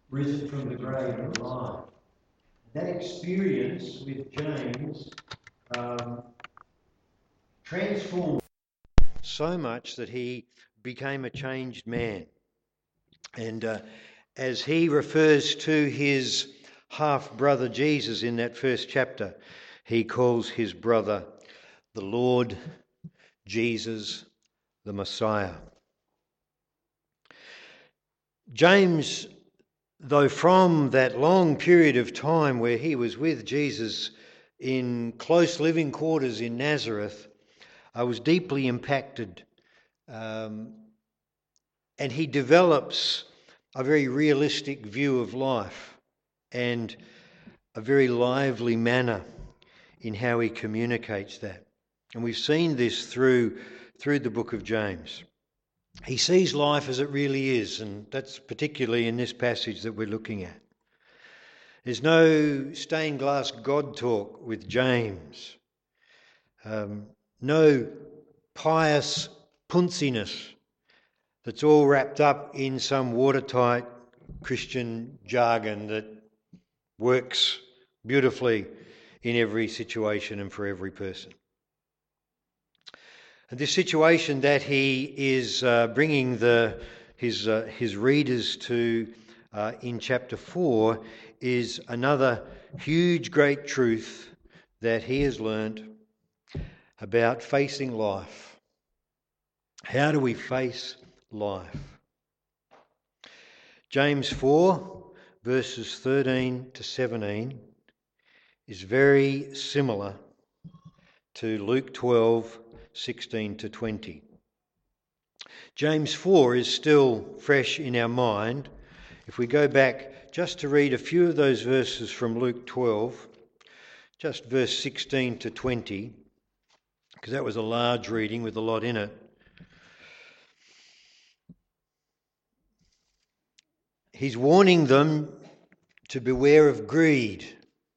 risen from the grave and alive. That experience with James transformed so much that he became a changed man. And as he refers to his half-brother Jesus in that first chapter, he calls his brother the Lord Jesus, the Messiah. James, though from that long period of time where he was with Jesus in close living quarters in Nazareth, was deeply impacted, and he develops a very realistic view of life and a very lively manner in how he communicates that. And we've seen this through the book of James. He sees life as it really is, and that's particularly in this passage that we're looking at. There's no stained glass God talk with James. No pious punciness that's all wrapped up in some watertight Christian jargon that works beautifully in every situation and for every person. And this situation that he is bringing his readers to in chapter 4 is another huge, great truth that he has learnt about facing life. How do we face life? James 4, verses 13 to 17 is very similar to Luke 12, 16 to 20. James 4 is still fresh in our mind. If we go back just to read a few of those verses from Luke 12, just verse 16 to 20, because that was a large reading with a lot in it. He's warning them to beware of greed.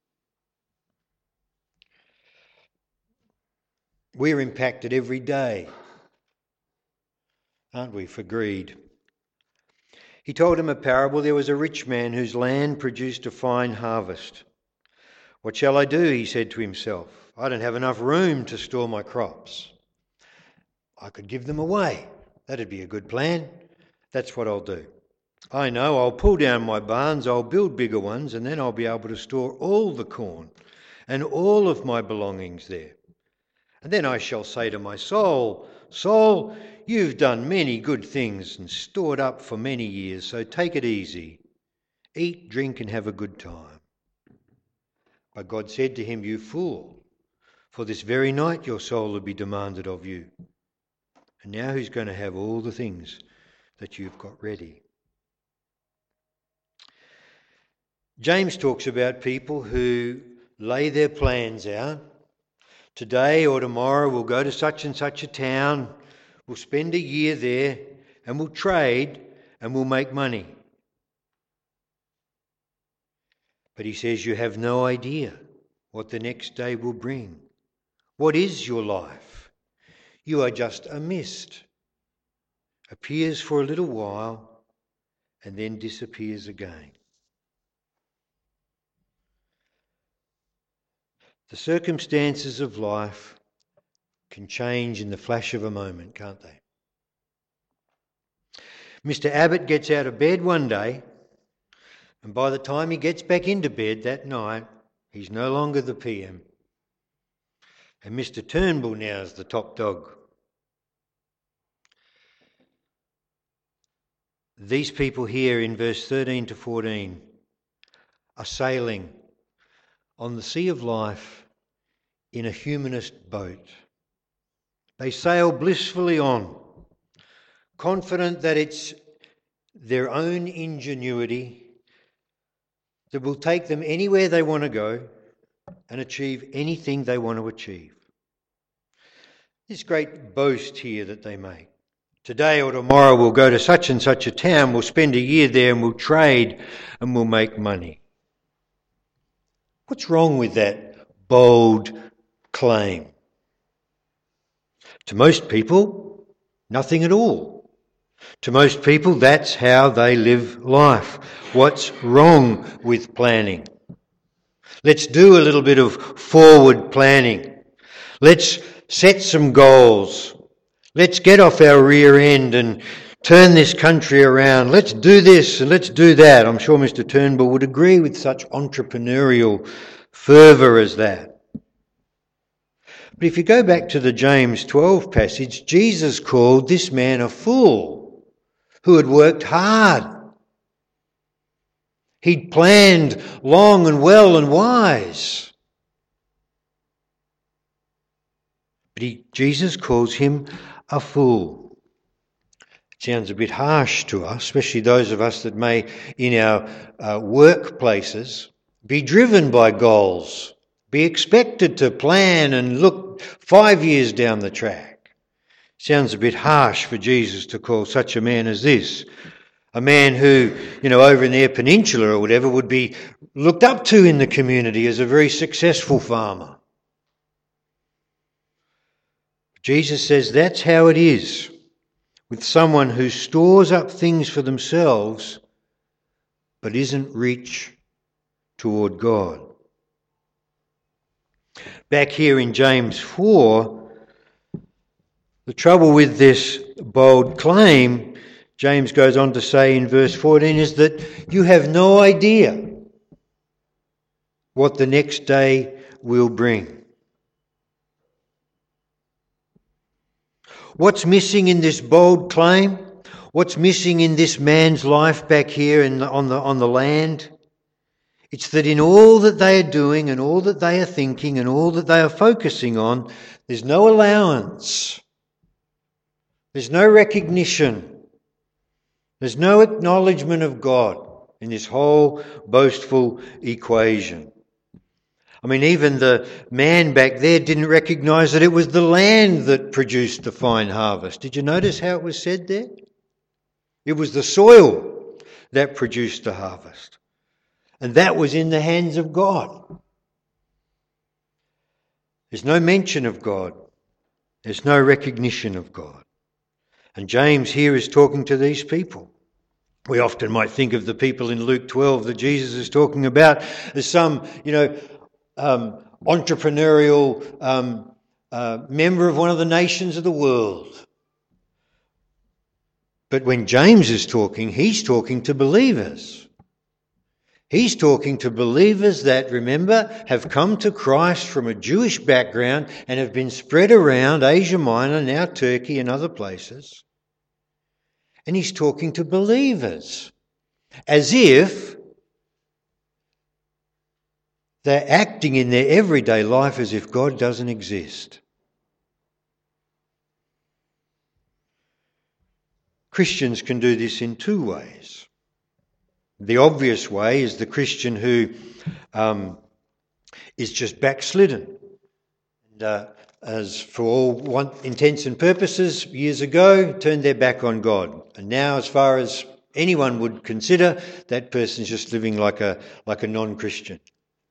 We're impacted every day, aren't we, for greed? He told him a parable. There was a rich man whose land produced a fine harvest. What shall I do? He said to himself. I don't have enough room to store my crops. I could give them away. That'd be a good plan. That's what I'll do. I know I'll pull down my barns, I'll build bigger ones, and then I'll be able to store all the corn and all of my belongings there. And then I shall say to my soul, Soul, you've done many good things and stored up for many years, so take it easy. Eat, drink, and have a good time. But God said to him, You fool, for this very night your soul will be demanded of you. And now who's going to have all the things that you've got ready? James talks about people who lay their plans out. Today or tomorrow we'll go to such and such a town, we'll spend a year there, and we'll trade and we'll make money. But he says you have no idea what the next day will bring. What is your life? You are just a mist. Appears for a little while and then disappears again. The circumstances of life can change in the flash of a moment, can't they? Mr. Abbott gets out of bed one day, and by the time he gets back into bed that night, he's no longer the PM. And Mr. Turnbull now is the top dog. These people here in verse 13 to 14 are sailing on the sea of life in a humanist boat. They sail blissfully on, confident that it's their own ingenuity that will take them anywhere they want to go and achieve anything they want to achieve. This great boast here that they make. Today or tomorrow we'll go to such and such a town, we'll spend a year there and we'll trade and we'll make money. What's wrong with that bold claim? To most people, nothing at all. To most people, that's how they live life. What's wrong with planning? Let's do a little bit of forward planning. Let's set some goals. Let's get off our rear end and turn this country around. Let's do this and let's do that. I'm sure Mr. Turnbull would agree with such entrepreneurial fervour as that. But if you go back to the James 12 passage, Jesus called this man a fool who had worked hard. He'd planned long and well and wise. But Jesus calls him a fool. It sounds a bit harsh to us, especially those of us that may, in our workplaces, be driven by goals, be expected to plan and look 5 years down the track. Sounds a bit harsh for Jesus to call such a man as this. A man who, over in the Eyre Peninsula or whatever, would be looked up to in the community as a very successful farmer. Jesus says that's how it is with someone who stores up things for themselves but isn't rich toward God. Back here in James 4, the trouble with this bold claim, James goes on to say in verse 14, is that you have no idea what the next day will bring. What's missing in this bold claim? What's missing in this man's life back here on the land? It's that in all that they are doing and all that they are thinking and all that they are focusing on, there's no allowance. There's no recognition. There's no acknowledgement of God in this whole boastful equation. I mean, even the man back there didn't recognise that it was the land that produced the fine harvest. Did you notice how it was said there? It was the soil that produced the harvest. And that was in the hands of God. There's no mention of God. There's no recognition of God. And James here is talking to these people. We often might think of the people in Luke 12 that Jesus is talking about as some, entrepreneurial member of one of the nations of the world. But when James is talking, he's talking to believers. He's talking to believers that, remember, have come to Christ from a Jewish background and have been spread around Asia Minor, now Turkey and other places. And he's talking to believers as if they're acting in their everyday life as if God doesn't exist. Christians can do this in two ways. The obvious way is the Christian who is just backslidden. And, as for all intents and purposes, years ago, turned their back on God. And now, as far as anyone would consider, that person's just living like a non-Christian.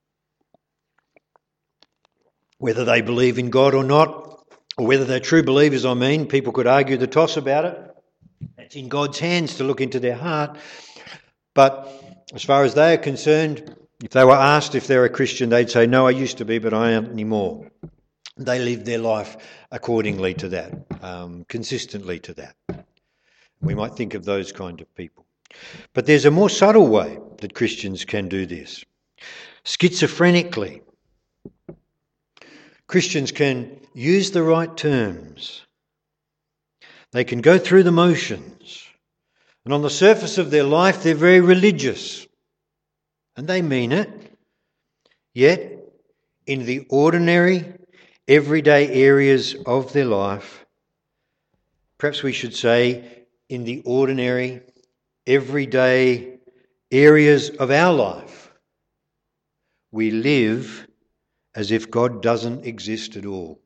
Whether they believe in God or not, or whether they're true believers, people could argue the toss about it. It's in God's hands to look into their heart. But as far as they are concerned, if they were asked if they're a Christian, they'd say, no, I used to be, but I aren't anymore. They live their life accordingly to that, consistently to that. We might think of those kind of people. But there's a more subtle way that Christians can do this. Schizophrenically. Christians can use the right terms. They can go through the motions. And on the surface of their life, they're very religious. And they mean it. Yet, in the ordinary, everyday areas of their life, perhaps we should say, in the ordinary, everyday areas of our life, we live as if God doesn't exist at all.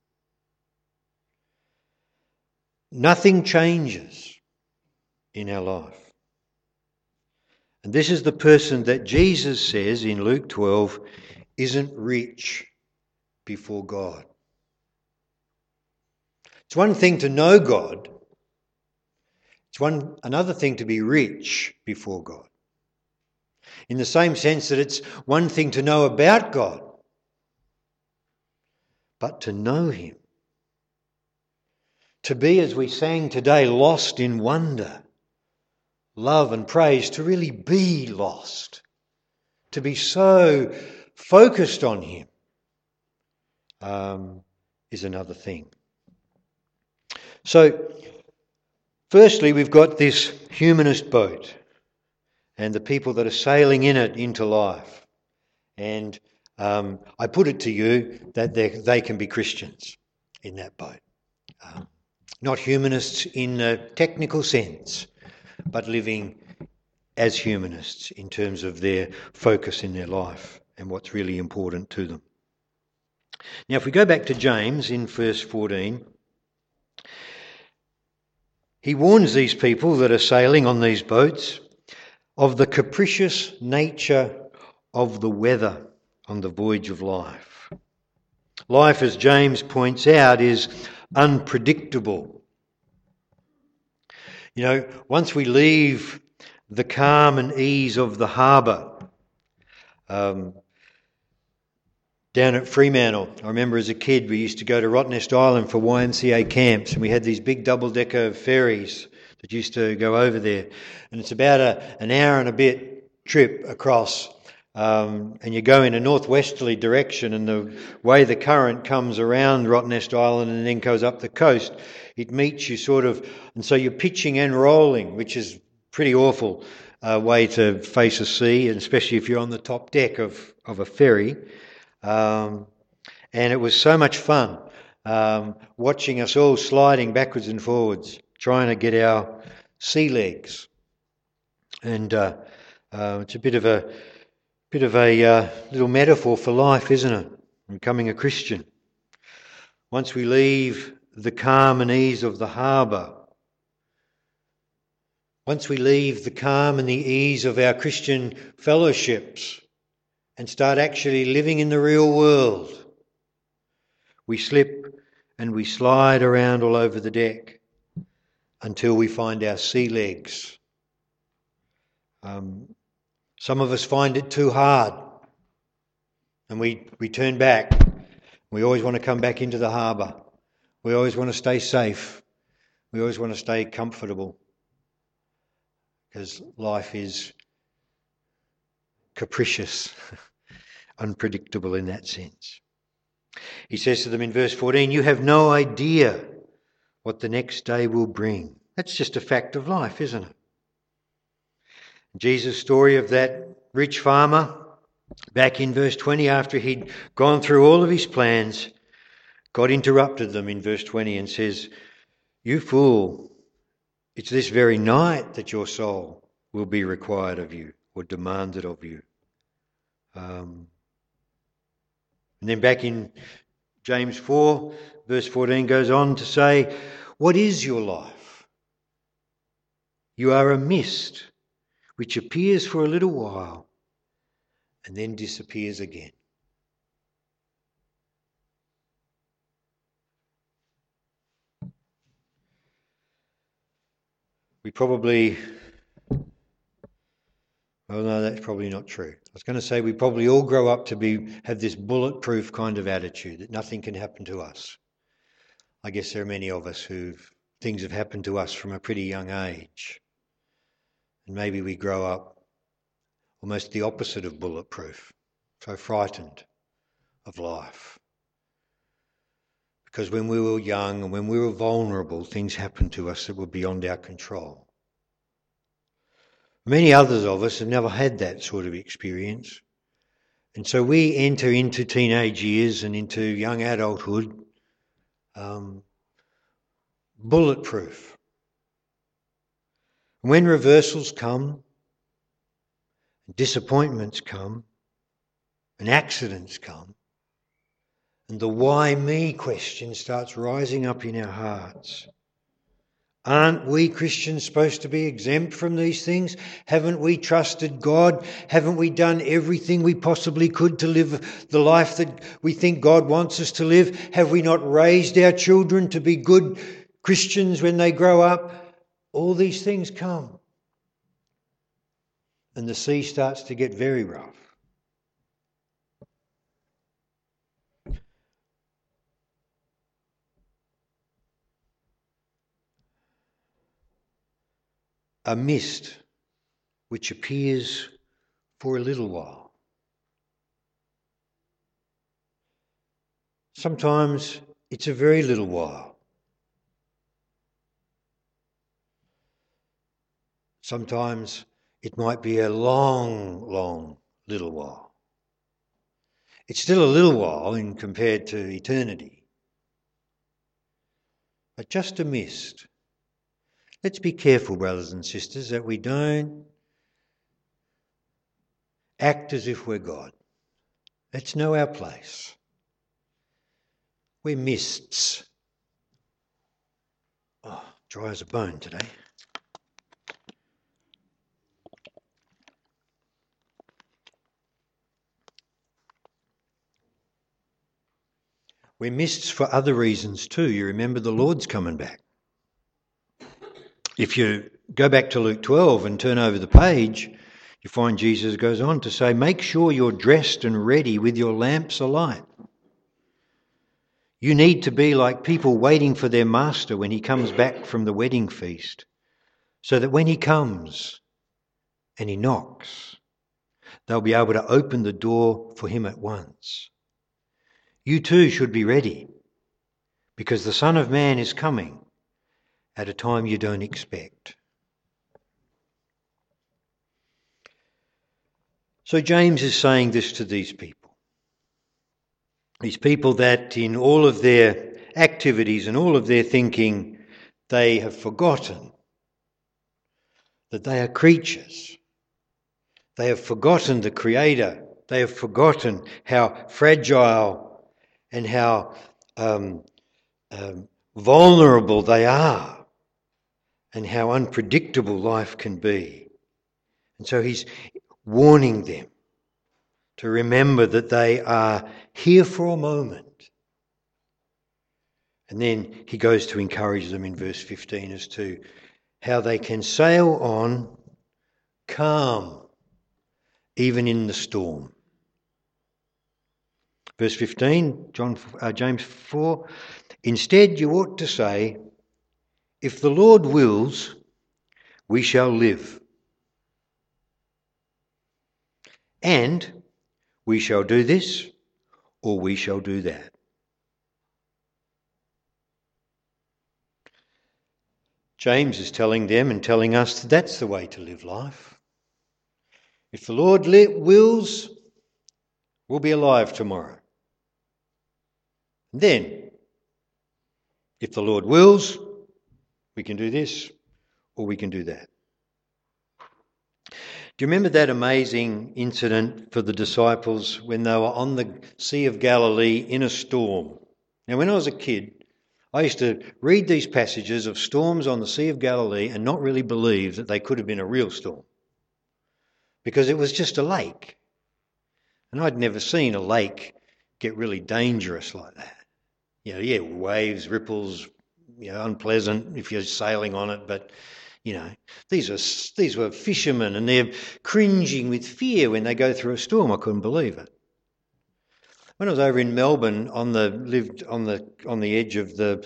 Nothing changes in our life. And this is the person that Jesus says in Luke 12 isn't rich before God. It's one thing to know God. It's another thing to be rich before God. In the same sense that it's one thing to know about God, but to know him. To be, as we sang today, lost in wonder, love and praise, to really be lost, to be so focused on him, is another thing. So, firstly, we've got this humanist boat and the people that are sailing in it into life. And I put it to you that they can be Christians in that boat. Not humanists in a technical sense, but living as humanists in terms of their focus in their life and what's really important to them. Now, if we go back to James in verse 14, he warns these people that are sailing on these boats of the capricious nature of the weather on the voyage of life. Life, as James points out, is unpredictable. You know, once we leave the calm and ease of the harbour, down at Fremantle, I remember as a kid we used to go to Rottnest Island for YMCA camps, and we had these big double-decker ferries that used to go over there. And it's about an hour and a bit trip across, and you go in a northwesterly direction, and the way the current comes around Rottnest Island and then goes up the coast, it meets you sort of, and so you're pitching and rolling, which is pretty awful way to face a sea, and especially if you're on the top deck of a ferry. And it was so much fun watching us all sliding backwards and forwards, trying to get our sea legs. And it's a bit of a little metaphor for life, isn't it? Becoming a Christian. Once we leave the calm and ease of the harbour, once we leave the calm and the ease of our Christian fellowships and start actually living in the real world, we slip and we slide around all over the deck until we find our sea legs. Some of us find it too hard and we turn back. We always want to come back into the harbour. We always want to stay safe. We always want to stay comfortable because life is capricious, unpredictable in that sense. He says to them in verse 14, you have no idea what the next day will bring. That's just a fact of life, isn't it? Jesus' story of that rich farmer, back in verse 20, after he'd gone through all of his plans, God interrupted them in verse 20 and says, you fool, it's this very night that your soul will be required of you or demanded of you. And then back in James 4, verse 14 goes on to say, what is your life? You are a mist which appears for a little while and then disappears again. Oh no, that's probably not true. I was going to say we probably all grow up to have this bulletproof kind of attitude that nothing can happen to us. I guess there are many of us things have happened to us from a pretty young age. And maybe we grow up almost the opposite of bulletproof, so frightened of life. Because when we were young and when we were vulnerable, things happened to us that were beyond our control. Many others of us have never had that sort of experience. And so we enter into teenage years and into young adulthood bulletproof. When reversals come, disappointments come, and accidents come, and the why me question starts rising up in our hearts. Aren't we Christians supposed to be exempt from these things? Haven't we trusted God? Haven't we done everything we possibly could to live the life that we think God wants us to live? Have we not raised our children to be good Christians when they grow up? all these things come. And the sea starts to get very rough. A mist which appears for a little while. Sometimes it's a very little while. Sometimes it might be a long, long little while. It's still a little while in compared to eternity. But just a mist. Let's be careful, brothers and sisters, that we don't act as if we're God. Let's know our place. We're mists. Oh, dry as a bone today. We're mists for other reasons too. You remember the Lord's coming back. If you go back to Luke 12 and turn over the page, you find Jesus goes on to say, make sure you're dressed and ready with your lamps alight. You need to be like people waiting for their master when he comes back from the wedding feast, so that when he comes and he knocks, they'll be able to open the door for him at once. You too should be ready, because the Son of Man is coming at a time you don't expect. So James is saying this to these people. These people that in all of their activities and all of their thinking, they have forgotten that they are creatures. They have forgotten the Creator. They have forgotten how fragile and how vulnerable they are, and how unpredictable life can be. And so he's warning them to remember that they are here for a moment. And then he goes to encourage them in verse 15 as to how they can sail on calm, even in the storm. Verse 15, James 4, instead you ought to say, if the Lord wills, we shall live. And we shall do this, or we shall do that. James is telling them and telling us that that's the way to live life. If the Lord wills, we'll be alive tomorrow. And then, if the Lord wills, we can do this or we can do that. Do you remember that amazing incident for the disciples when they were on the Sea of Galilee in a storm? Now, when I was a kid, I used to read these passages of storms on the Sea of Galilee and not really believe that they could have been a real storm, because it was just a lake. And I'd never seen a lake get really dangerous like that. Waves, ripples, unpleasant if you're sailing on it, but these were fishermen, and they're cringing with fear when they go through a storm. I couldn't believe it. When I was over in Melbourne, lived on the edge of the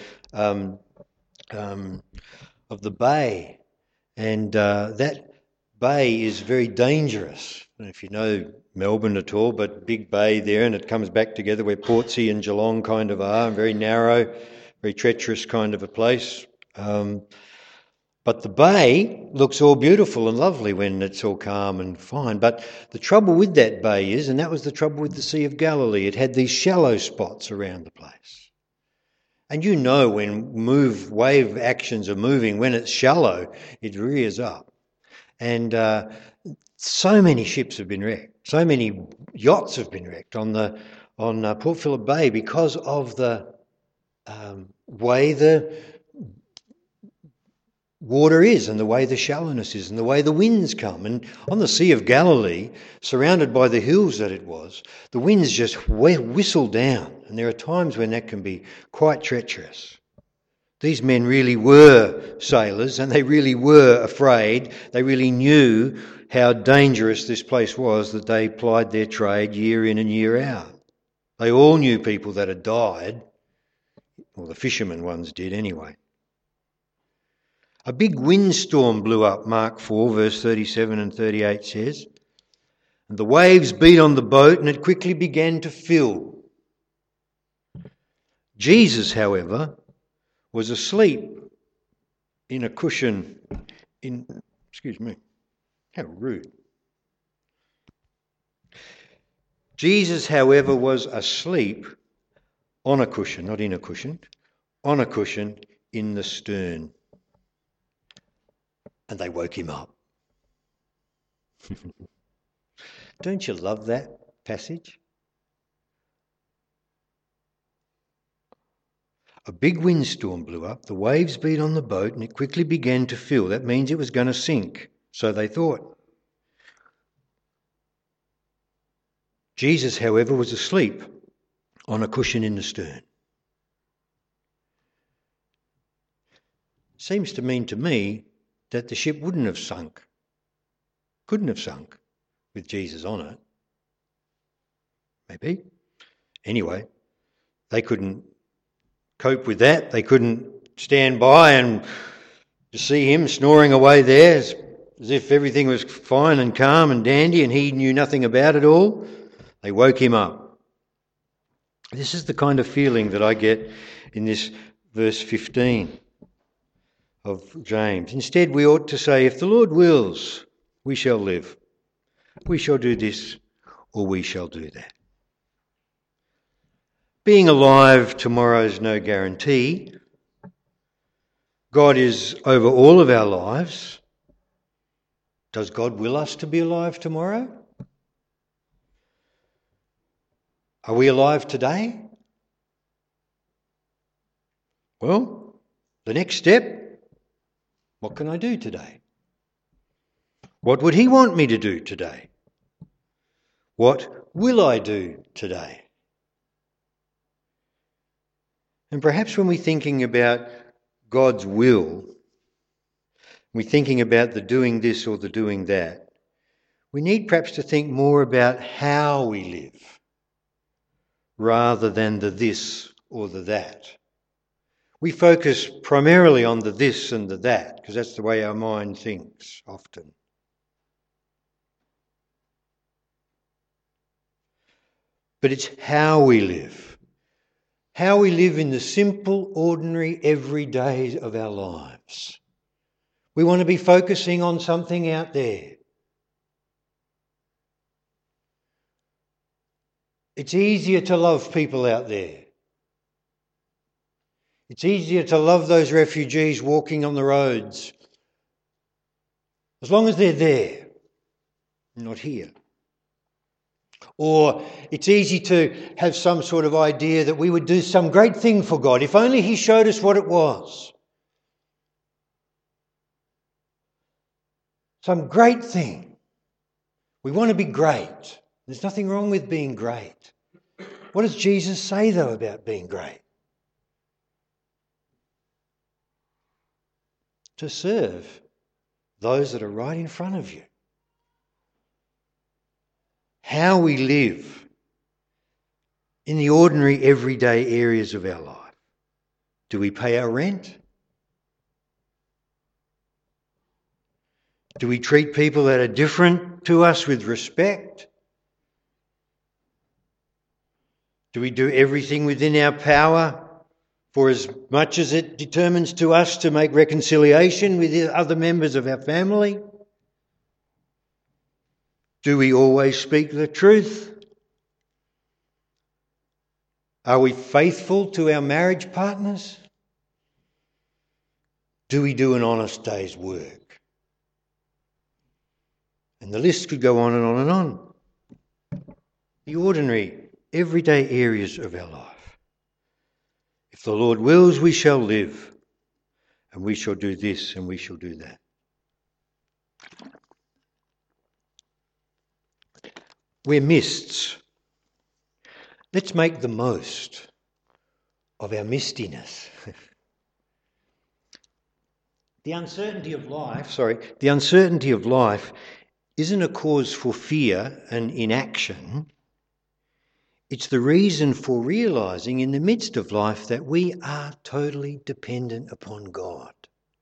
bay, and that bay is very dangerous. I don't know if you know Melbourne at all, but big bay there, and it comes back together where Portsea and Geelong kind of are, very narrow, very treacherous kind of a place. But the bay looks all beautiful and lovely when it's all calm and fine. But the trouble with that bay is, and that was the trouble with the Sea of Galilee, it had these shallow spots around the place. And when wave actions are moving, when it's shallow, it rears up. And so many ships have been wrecked. So many yachts have been wrecked on Port Phillip Bay because of the way the water is, and the way the shallowness is, and the way the winds come. And on the Sea of Galilee, surrounded by the hills that it was, the winds just whistle down, and there are times when that can be quite treacherous. These men really were sailors, and they really were afraid. They really knew how dangerous this place was that they plied their trade year in and year out. They all knew people that had died, or the fishermen ones did anyway. A big windstorm blew up, Mark 4, verse 37 and 38 says, and the waves beat on the boat and it quickly began to fill. Jesus, however, was asleep in a cushion excuse me, how rude. Jesus, however, was asleep on a cushion, not in a cushion, on a cushion in the stern. And they woke him up. Don't you love that passage? A big windstorm blew up, the waves beat on the boat, and it quickly began to fill. That means it was going to sink, so they thought. Jesus, however, was asleep on a cushion in the stern. Seems to mean to me that the ship couldn't have sunk with Jesus on it. Maybe. Anyway, they couldn't cope with that. They couldn't stand by and see him snoring away there as if everything was fine and calm and dandy and he knew nothing about it all. They woke him up. This is the kind of feeling that I get in this verse 15 of James. Instead, we ought to say, if the Lord wills, we shall live. We shall do this or we shall do that. Being alive tomorrow is no guarantee. God is over all of our lives. Does God will us to be alive tomorrow? Are we alive today? Well, the next step, what can I do today? What would he want me to do today? What will I do today? And perhaps when we're thinking about God's will, we're thinking about the doing this or the doing that, we need perhaps to think more about how we live rather than the this or the that. We focus primarily on the this and the that because that's the way our mind thinks often. But it's how we live. How we live in the simple, ordinary, everyday of our lives. We want to be focusing on something out there. It's easier to love people out there. It's easier to love those refugees walking on the roads as long as they're there, not here. Or it's easy to have some sort of idea that we would do some great thing for God if only he showed us what it was. Some great thing. We want to be great. There's nothing wrong with being great. What does Jesus say, though, about being great? To serve those that are right in front of you. How we live in the ordinary, everyday areas of our life. Do we pay our rent? Do we treat people that are different to us with respect? Do we do everything within our power for as much as it determines to us to make reconciliation with the other members of our family? Do we always speak the truth? Are we faithful to our marriage partners? Do we do an honest day's work? And the list could go on and on and on. The ordinary, everyday areas of our life. If the Lord wills, we shall live, and we shall do this and we shall do that. We're mists. Let's make the most of our mistiness. The uncertainty of life isn't a cause for fear and inaction. It's the reason for realising in the midst of life that we are totally dependent upon God.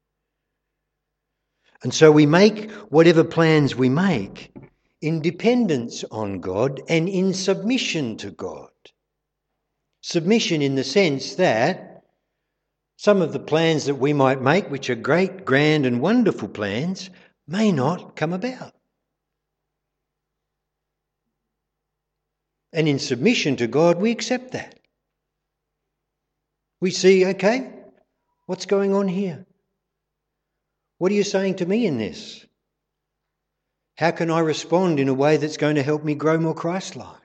And so we make whatever plans we make in dependence on God and in submission to God. Submission in the sense that some of the plans that we might make, which are great, grand and wonderful plans, may not come about. And in submission to God, we accept that. We see, okay, what's going on here? What are you saying to me in this? How can I respond in a way that's going to help me grow more Christ-like?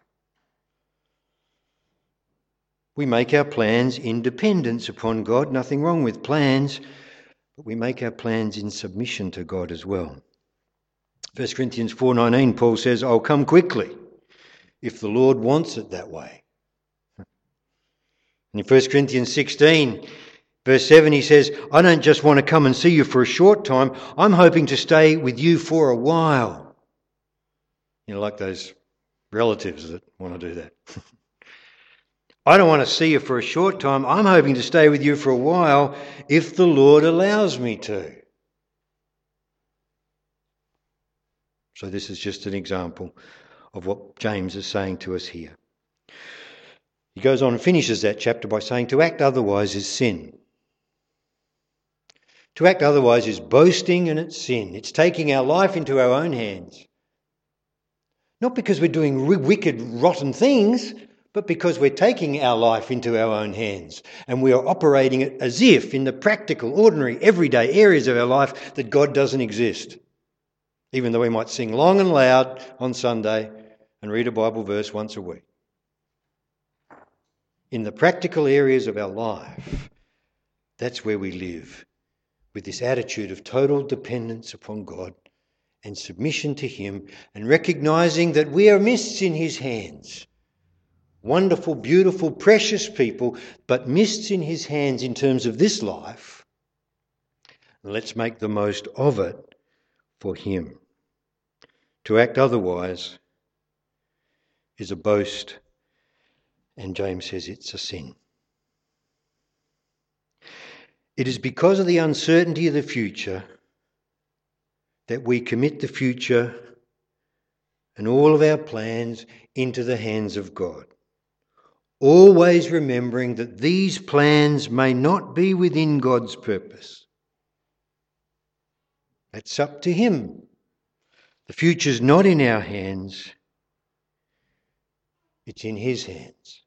We make our plans in dependence upon God. Nothing wrong with plans, but we make our plans in submission to God as well. 1 Corinthians 4:19, Paul says, I'll come quickly if the Lord wants it that way. And in 1 Corinthians 16, verse 7, he says, I don't just want to come and see you for a short time. I'm hoping to stay with you for a while. You know, like those relatives that want to do that. I don't want to see you for a short time. I'm hoping to stay with you for a while if the Lord allows me to. So this is just an example of what James is saying to us here. He goes on and finishes that chapter by saying, to act otherwise is sin. To act otherwise is boasting and it's sin. It's taking our life into our own hands. Not because we're doing wicked, rotten things, but because we're taking our life into our own hands and we are operating it as if in the practical, ordinary, everyday areas of our life that God doesn't exist. Even though we might sing long and loud on Sunday and read a Bible verse once a week. In the practical areas of our life, that's where we live, with this attitude of total dependence upon God and submission to Him and recognising that we are mists in His hands. Wonderful, beautiful, precious people, but mists in His hands in terms of this life. Let's make the most of it for Him. To act otherwise is a boast, and James says it's a sin. It is because of the uncertainty of the future that we commit the future and all of our plans into the hands of God. Always remembering that these plans may not be within God's purpose. That's up to Him. The future's not in our hands. It's in His hands.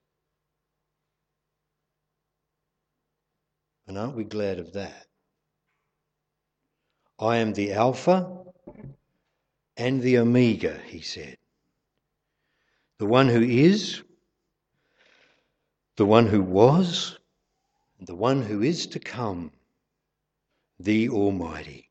And aren't we glad of that? I am the Alpha and the Omega, He said. The one who is, the one who was, and the one who is to come, the Almighty.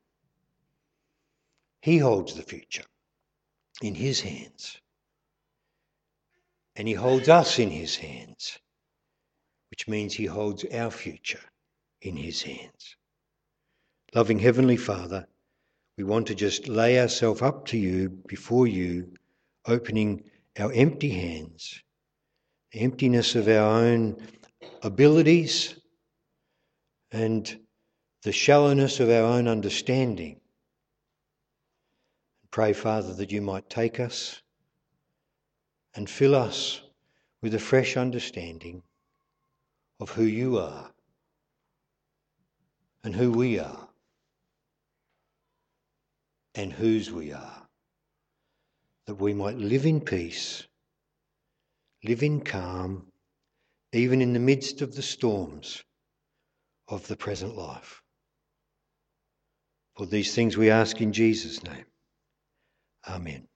He holds the future in His hands. And He holds us in His hands, which means He holds our future in His hands. Loving Heavenly Father, we want to just lay ourselves up to You, before You, opening our empty hands, the emptiness of our own abilities and the shallowness of our own understanding. Pray, Father, that You might take us and fill us with a fresh understanding of who You are and who we are and whose we are, that we might live in peace, live in calm, even in the midst of the storms of the present life. For these things we ask in Jesus' name. Amen.